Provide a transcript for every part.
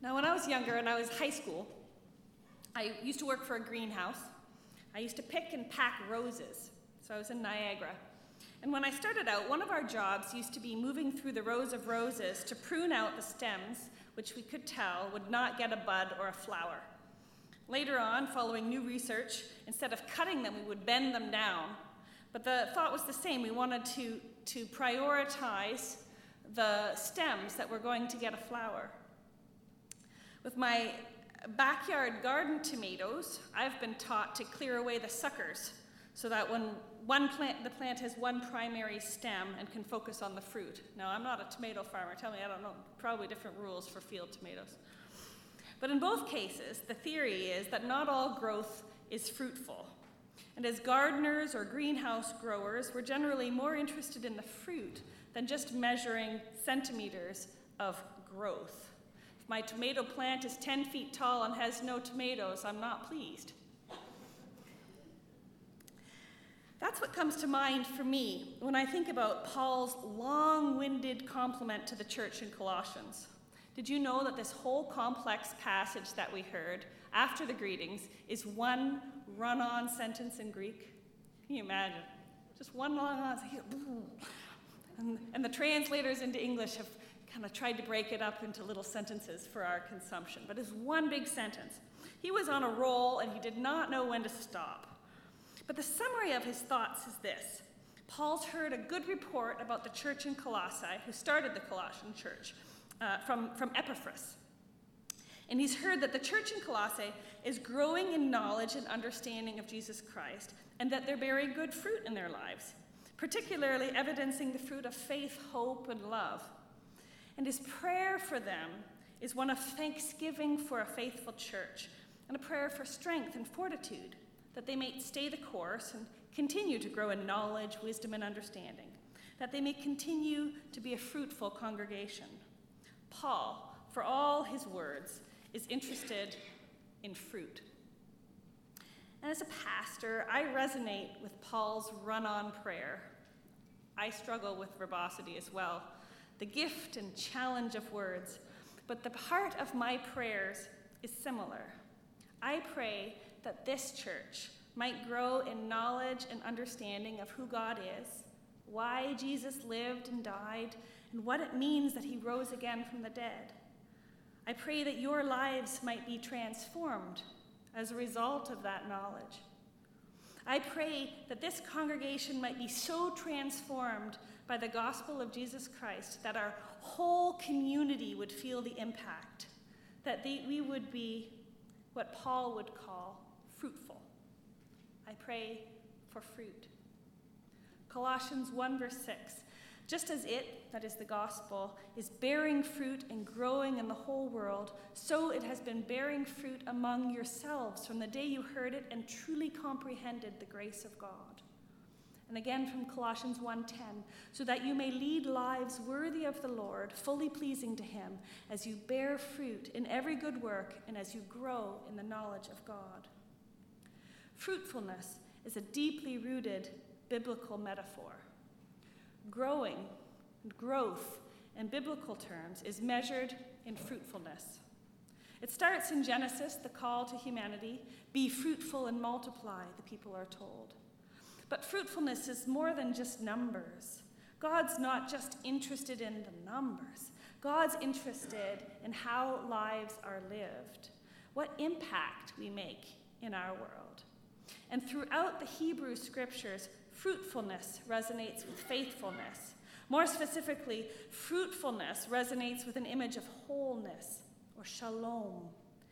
Now, when I was younger and I was high school, I used to work for a greenhouse. I used to pick and pack roses. So I was in Niagara. And when I started out, one of our jobs used to be moving through the rows of roses to prune out the stems, which we could tell would not get a bud or a flower. Later on, following new research, instead of cutting them, we would bend them down. But the thought was the same. We wanted to prioritize the stems that were going to get a flower. With my backyard garden tomatoes, I've been taught to clear away the suckers so that when the plant has one primary stem and can focus on the fruit. Now, I'm not a tomato farmer. Tell me, I don't know. Probably different rules for field tomatoes. But in both cases, the theory is that not all growth is fruitful. And as gardeners or greenhouse growers, we're generally more interested in the fruit than just measuring centimeters of growth. If my tomato plant is 10 feet tall and has no tomatoes, I'm not pleased. That's what comes to mind for me when I think about Paul's long-winded compliment to the church in Colossians. Did you know that this whole complex passage that we heard after the greetings is one run-on sentence in Greek? Can you imagine? Just one long and the translators into English have kind of tried to break it up into little sentences for our consumption, but it's one big sentence. He was on a roll and he did not know when to stop. But the summary of his thoughts is this. Paul's heard a good report about the church in Colossae, who started the Colossian church, from Epaphras. And he's heard that the church in Colossae is growing in knowledge and understanding of Jesus Christ, and that they're bearing good fruit in their lives, particularly evidencing the fruit of faith, hope, and love. And his prayer for them is one of thanksgiving for a faithful church, and a prayer for strength and fortitude, that they may stay the course and continue to grow in knowledge, wisdom, and understanding, that they may continue to be a fruitful congregation. Paul, for all his words, is interested in fruit. And as a pastor, I resonate with Paul's run-on prayer. I struggle with verbosity as well, the gift and challenge of words, but the heart of my prayers is similar. I pray that this church might grow in knowledge and understanding of who God is, why Jesus lived and died, and what it means that he rose again from the dead. I pray that your lives might be transformed as a result of that knowledge. I pray that this congregation might be so transformed by the gospel of Jesus Christ that our whole community would feel the impact, that we would be what Paul would call fruitful. I pray for fruit. Colossians 1 verse 6. Just as it, that is the gospel, is bearing fruit and growing in the whole world, so it has been bearing fruit among yourselves from the day you heard it and truly comprehended the grace of God. And again from Colossians 1:10, so that you may lead lives worthy of the Lord, fully pleasing to him, as you bear fruit in every good work and as you grow in the knowledge of God. Fruitfulness is a deeply rooted biblical metaphor. Growing and growth in biblical terms is measured in fruitfulness. It starts in Genesis, the call to humanity, be fruitful and multiply, the people are told. But fruitfulness is more than just numbers. God's not just interested in the numbers. God's interested in how lives are lived, what impact we make in our world. And throughout the Hebrew scriptures, fruitfulness resonates with faithfulness. More specifically, fruitfulness resonates with an image of wholeness or shalom,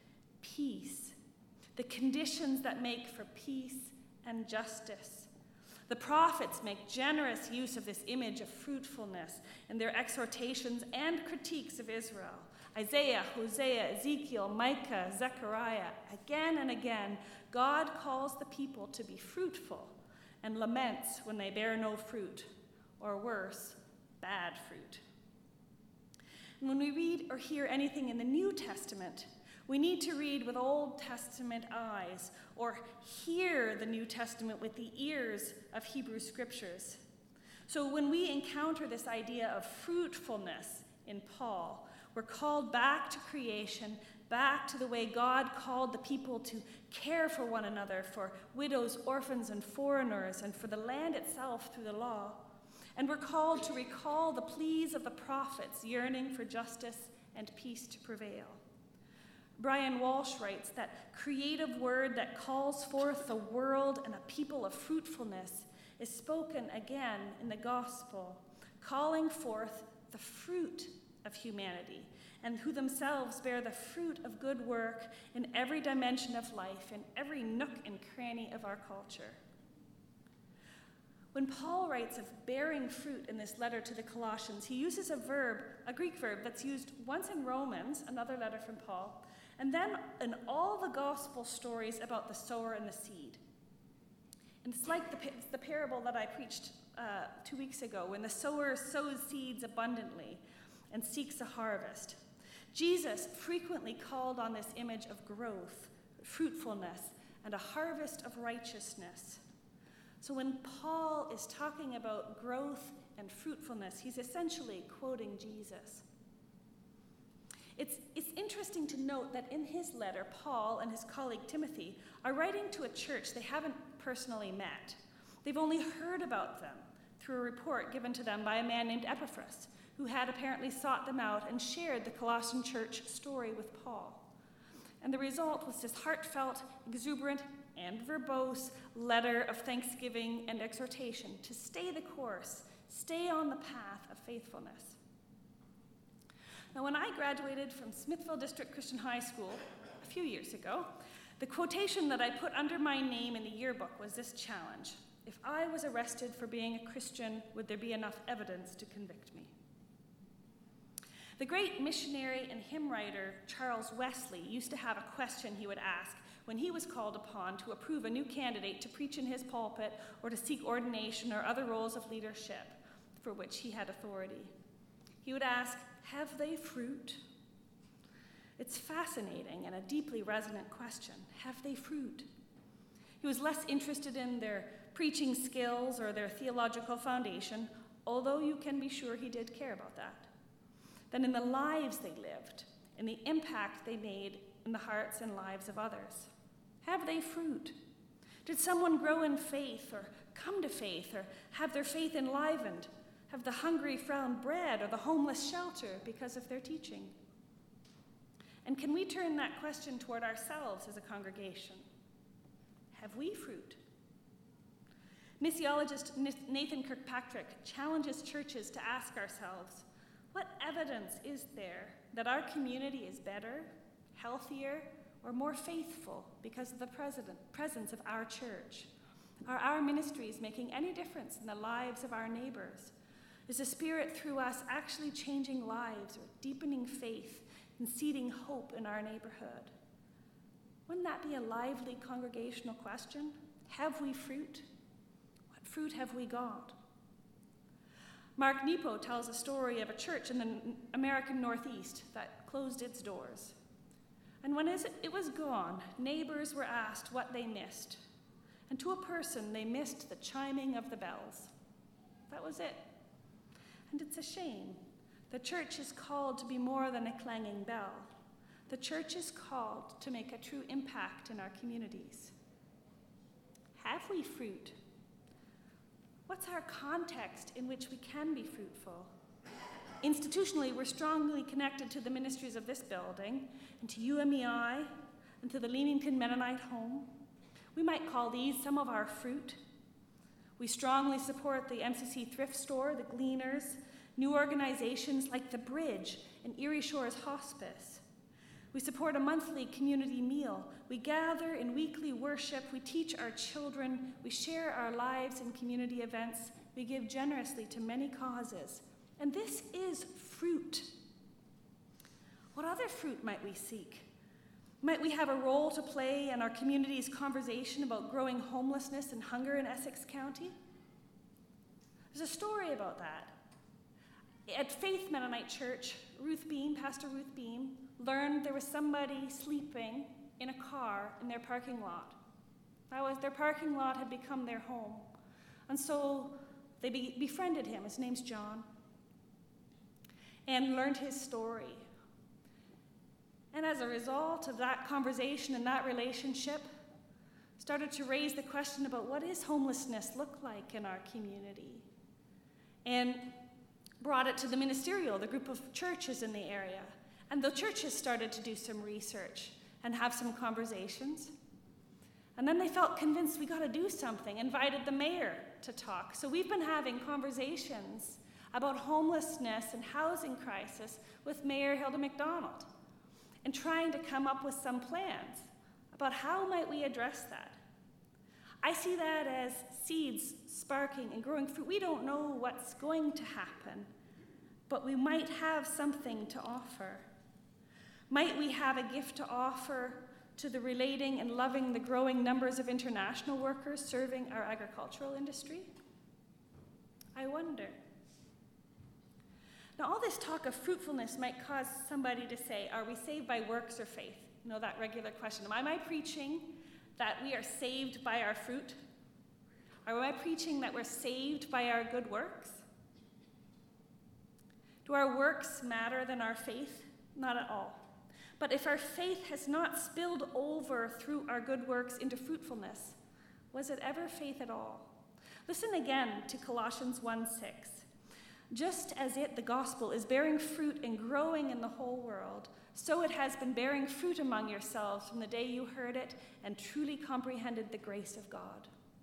peace, the conditions that make for peace and justice. The prophets make generous use of this image of fruitfulness in their exhortations and critiques of Israel. Isaiah, Hosea, Ezekiel, Micah, Zechariah, again and again, God calls the people to be fruitful and laments when they bear no fruit, or worse, bad fruit. And when we read or hear anything in the New Testament, we need to read with Old Testament eyes, or hear the New Testament with the ears of Hebrew scriptures. So when we encounter this idea of fruitfulness in Paul, We're called back to creation, back to the way God called the people to care for one another, for widows, orphans, and foreigners, and for the land itself through the law. And we're called to recall the pleas of the prophets yearning for justice and peace to prevail. Brian Walsh writes that creative word that calls forth a world and a people of fruitfulness is spoken again in the gospel, calling forth the fruit of humanity, and who themselves bear the fruit of good work in every dimension of life, in every nook and cranny of our culture. When Paul writes of bearing fruit in this letter to the Colossians, he uses a Greek verb that's used once in Romans, another letter from Paul, and then in all the gospel stories about the sower and the seed. And it's like the parable that I preached 2 weeks ago, when the sower sows seeds abundantly and seeks a harvest. Jesus frequently called on this image of growth, fruitfulness, and a harvest of righteousness. So when Paul is talking about growth and fruitfulness, he's essentially quoting Jesus. It's interesting to note that in his letter, Paul and his colleague Timothy are writing to a church they haven't personally met. They've only heard about them through a report given to them by a man named Epaphras, who had apparently sought them out and shared the Colossian church story with Paul. And the result was this heartfelt, exuberant, and verbose letter of thanksgiving and exhortation to stay the course, stay on the path of faithfulness. Now, when I graduated from Smithville District Christian High School a few years ago, the quotation that I put under my name in the yearbook was this challenge: if I was arrested for being a Christian, would there be enough evidence to convict me? The great missionary and hymn writer Charles Wesley used to have a question he would ask when he was called upon to approve a new candidate to preach in his pulpit or to seek ordination or other roles of leadership for which he had authority. He would ask, "Have they fruit?" It's fascinating and a deeply resonant question. Have they fruit? He was less interested in their preaching skills or their theological foundation, although you can be sure he did care about that, than in the lives they lived and the impact they made in the hearts and lives of others. Have they fruit? Did someone grow in faith or come to faith or have their faith enlivened? Have the hungry found bread or the homeless shelter because of their teaching? And can we turn that question toward ourselves as a congregation? Have we fruit? Missiologist Nathan Kirkpatrick challenges churches to ask ourselves, what evidence is there that our community is better, healthier, or more faithful because of the presence of our church? Are our ministries making any difference in the lives of our neighbors? Is the Spirit through us actually changing lives or deepening faith and seeding hope in our neighborhood? Wouldn't that be a lively congregational question? Have we fruit? What fruit have we got? Mark Nepo tells a story of a church in the American Northeast that closed its doors. And when it was gone, neighbors were asked what they missed. And to a person, they missed the chiming of the bells. That was it. And it's a shame. The church is called to be more than a clanging bell. The church is called to make a true impact in our communities. Have we fruit? What's our context in which we can be fruitful? Institutionally, we're strongly connected to the ministries of this building and to UMEI and to the Leamington Mennonite Home. We might call these some of our fruit. We strongly support the MCC Thrift Store, the Gleaners, new organizations like The Bridge and Erie Shores Hospice. We support a monthly community meal. We gather in weekly worship. We teach our children. We share our lives in community events. We give generously to many causes. And this is fruit. What other fruit might we seek? Might we have a role to play in our community's conversation about growing homelessness and hunger in Essex County? There's a story about that. At Faith Mennonite Church, Pastor Ruth Beam, learned there was somebody sleeping in a car in their parking lot. Their parking lot had become their home. And so they befriended him. His name's John. And learned his story. And as a result of that conversation and that relationship, started to raise the question about what does homelessness look like in our community? And brought it to the ministerial, the group of churches in the area. And the churches started to do some research and have some conversations. And then they felt convinced we got to do something, invited the mayor to talk. So we've been having conversations about homelessness and housing crisis with Mayor Hilda McDonald and trying to come up with some plans about how might we address that. I see that as seeds sparking and growing fruit. We don't know what's going to happen, but we might have something to offer. Might we have a gift to offer to the relating and loving the growing numbers of international workers serving our agricultural industry? I wonder. Now, all this talk of fruitfulness might cause somebody to say, are we saved by works or faith? You know, that regular question. Am I preaching that we are saved by our fruit? Or am I preaching that we're saved by our good works? Do our works matter than our faith? Not at all. But if our faith has not spilled over through our good works into fruitfulness, was it ever faith at all? Listen again to Colossians 1:6. Just as the gospel, is bearing fruit and growing in the whole world, so it has been bearing fruit among yourselves from the day you heard it and truly comprehended the grace of God.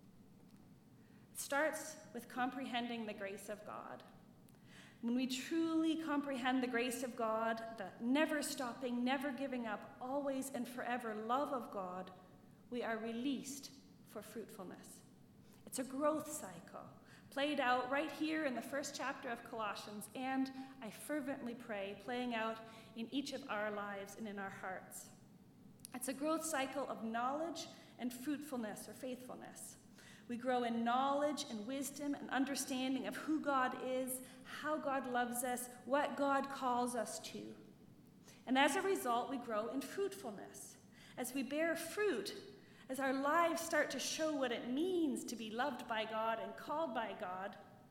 It starts with comprehending the grace of God. When we truly comprehend the grace of God, the never stopping, never giving up, always and forever love of God, we are released for fruitfulness. It's a growth cycle, played out right here in the first chapter of Colossians, and I fervently pray, playing out in each of our lives and in our hearts. It's a growth cycle of knowledge and fruitfulness or faithfulness. We grow in knowledge and wisdom and understanding of who God is, how God loves us, what God calls us to. And as a result, we grow in fruitfulness. As we bear fruit, as our lives start to show what it means to be loved by God and called by God,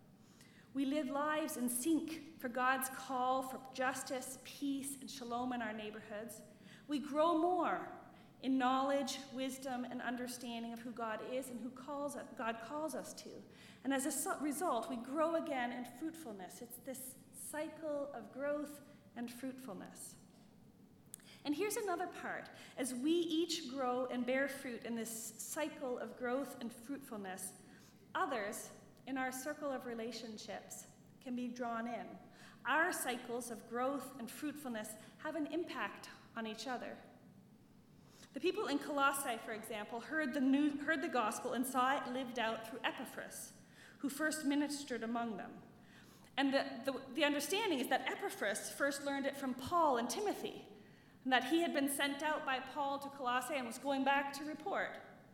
we live lives in sync for God's call for justice, peace, and shalom in our neighborhoods. We grow more in knowledge, wisdom, and understanding of who God is and who God calls us to. And as a result, we grow again in fruitfulness. It's this cycle of growth and fruitfulness. And here's another part. As we each grow and bear fruit in this cycle of growth and fruitfulness, others in our circle of relationships can be drawn in. Our cycles of growth and fruitfulness have an impact on each other. The people in Colossae, for example, heard the gospel and saw it lived out through Epaphras, who first ministered among them. And the understanding is that Epaphras first learned it from Paul and Timothy, and that he had been sent out by Paul to Colossae and was going back to report.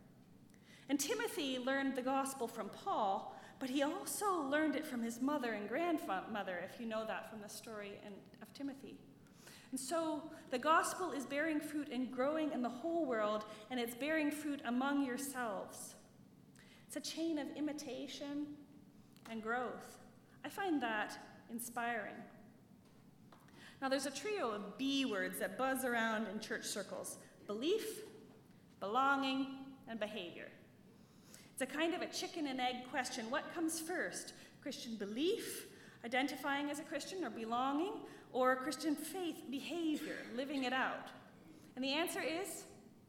And Timothy learned the gospel from Paul, but he also learned it from his mother and grandmother, if you know that from the story of Timothy. And so the gospel is bearing fruit and growing in the whole world, and it's bearing fruit among yourselves. It's a chain of imitation and growth. I find that inspiring. Now, there's a trio of B words that buzz around in church circles: belief, belonging, and behavior. It's a kind of a chicken and egg question. What comes first? Christian belief, identifying as a Christian, or belonging, or Christian faith, behavior, living it out? And the answer is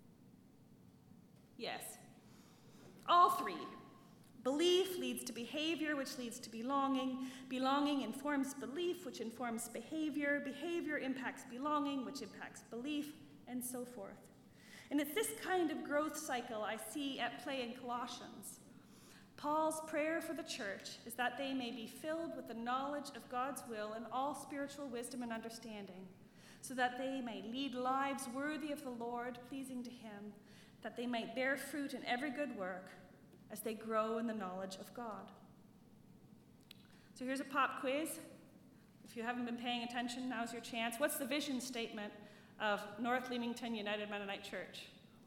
yes. All three. Belief leads to behavior, which leads to belonging. Belonging informs belief, which informs behavior. Behavior impacts belonging, which impacts belief, and so forth. And it's this kind of growth cycle I see at play in Colossians. Paul's prayer for the church is that they may be filled with the knowledge of God's will and all spiritual wisdom and understanding, so that they may lead lives worthy of the Lord, pleasing to him, that they might bear fruit in every good work as they grow in the knowledge of God. So here's a pop quiz. If you haven't been paying attention, now's your chance. What's the vision statement of North Leamington United Mennonite Church?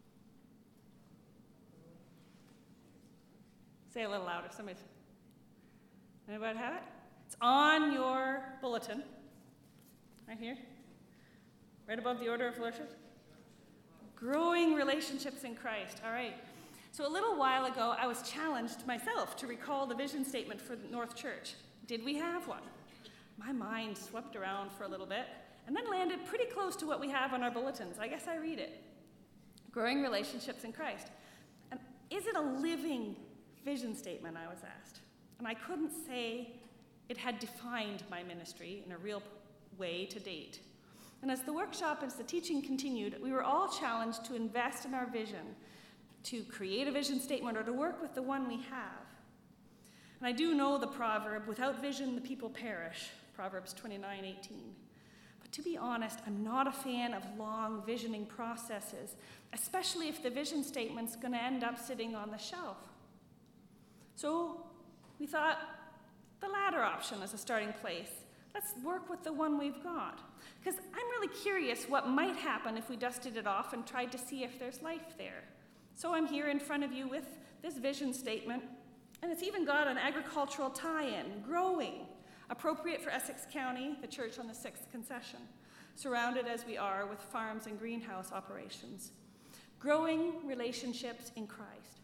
Say it a little louder. Anybody have it? It's on your bulletin, right here. Right above the order of worship? Growing relationships in Christ. All right. So a little while ago, I was challenged myself to recall the vision statement for North Church. Did we have one? My mind swept around for a little bit and then landed pretty close to what we have on our bulletins. I guess I read it. Growing relationships in Christ. And is it a living vision statement, I was asked. And I couldn't say it had defined my ministry in a real way to date. And as the workshop and as the teaching continued, we were all challenged to invest in our vision, to create a vision statement or to work with the one we have. And I do know the proverb, without vision the people perish, Proverbs 29:18. But to be honest, I'm not a fan of long visioning processes, especially if the vision statement's going to end up sitting on the shelf. So we thought the latter option as a starting place. Let's work with the one we've got. Because I'm really curious what might happen if we dusted it off and tried to see if there's life there. So I'm here in front of you with this vision statement, and it's even got an agricultural tie-in, growing, appropriate for Essex County, the church on the 6th concession, surrounded as we are with farms and greenhouse operations. Growing relationships in Christ.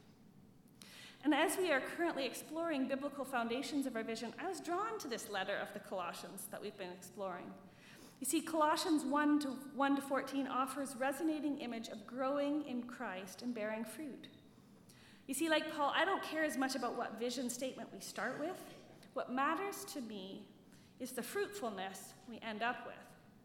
And as we are currently exploring biblical foundations of our vision, I was drawn to this letter of the Colossians that we've been exploring. You see, Colossians 1-14 offers resonating image of growing in Christ and bearing fruit. You see, like Paul, I don't care as much about what vision statement we start with. What matters to me is the fruitfulness we end up with.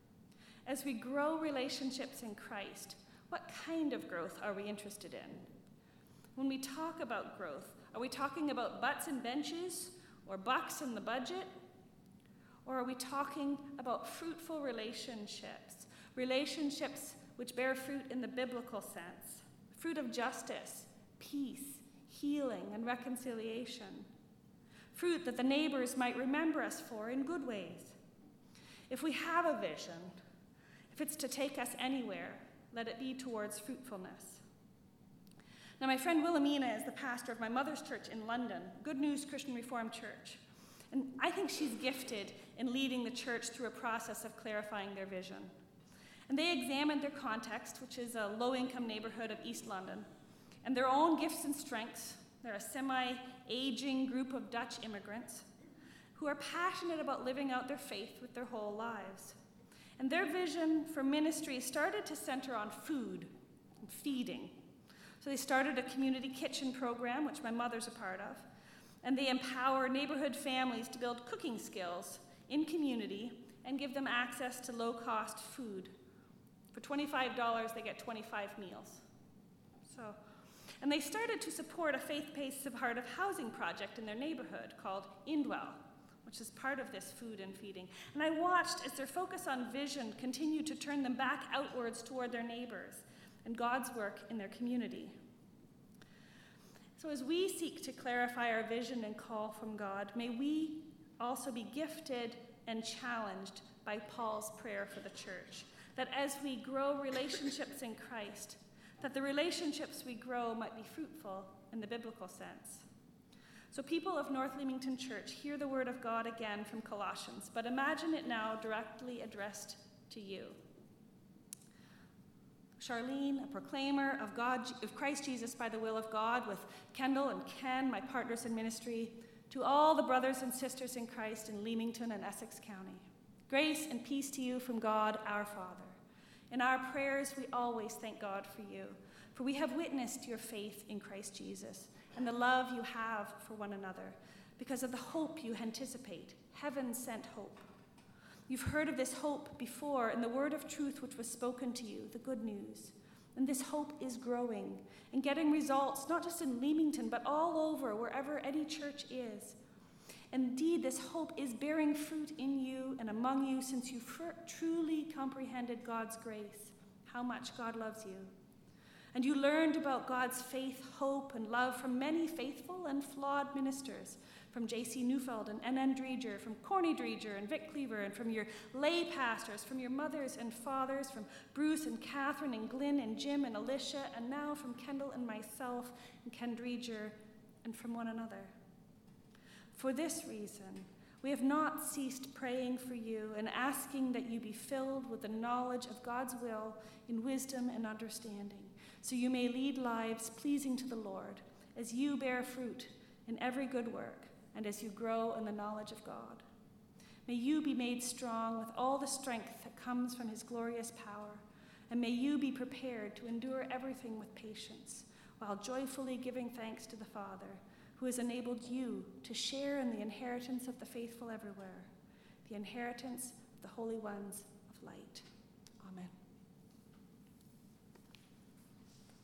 As we grow relationships in Christ, what kind of growth are we interested in? When we talk about growth, are we talking about butts and benches or bucks in the budget? Or are we talking about fruitful relationships, relationships which bear fruit in the biblical sense, fruit of justice, peace, healing, and reconciliation, fruit that the neighbors might remember us for in good ways? If we have a vision, if it's to take us anywhere, let it be towards fruitfulness. Now, my friend Wilhelmina is the pastor of my mother's church in London, Good News Christian Reformed Church. And I think she's gifted in leading the church through a process of clarifying their vision. And they examined their context, which is a low-income neighborhood of East London, and their own gifts and strengths. They're a semi-aging group of Dutch immigrants who are passionate about living out their faith with their whole lives. And their vision for ministry started to center on food and feeding. So they started a community kitchen program, which my mother's a part of, and they empower neighborhood families to build cooking skills in community and give them access to low-cost food. For $25, they get 25 meals. And they started to support a faith-based supportive housing project in their neighborhood called Indwell, which is part of this food and feeding. And I watched as their focus on vision continued to turn them back outwards toward their neighbors and God's work in their community. So as we seek to clarify our vision and call from God, may we also be gifted and challenged by Paul's prayer for the church, that as we grow relationships in Christ, that the relationships we grow might be fruitful in the biblical sense. So people of North Leamington Church, hear the word of God again from Colossians, but imagine it now directly addressed to you. Charlene, a proclaimer of Christ Jesus by the will of God, with Kendall and Ken, my partners in ministry, to all the brothers and sisters in Christ in Leamington and Essex County. Grace and peace to you from God, our Father. In our prayers, we always thank God for you, for we have witnessed your faith in Christ Jesus and the love you have for one another because of the hope you anticipate, heaven-sent hope. You've heard of this hope before in the word of truth which was spoken to you, the good news. And this hope is growing and getting results, not just in Leamington, but all over, wherever any church is. Indeed, this hope is bearing fruit in you and among you since you truly comprehended God's grace, how much God loves you. And you learned about God's faith, hope, and love from many faithful and flawed ministers, from J.C. Neufeld and N.N. Dreger, from Corny Dreger and Vic Cleaver, and from your lay pastors, from your mothers and fathers, from Bruce and Catherine and Glyn and Jim and Alicia, and now from Kendall and myself and Ken Dreger, and from one another. For this reason, We have not ceased praying for you and asking that you be filled with the knowledge of God's will in wisdom and understanding, so you may lead lives pleasing to the Lord, as you bear fruit in every good work and as you grow in the knowledge of God. May you be made strong with all the strength that comes from his glorious power, and may you be prepared to endure everything with patience, while joyfully giving thanks to the Father, who has enabled you to share in the inheritance of the faithful everywhere, the inheritance of the holy ones of light. Amen.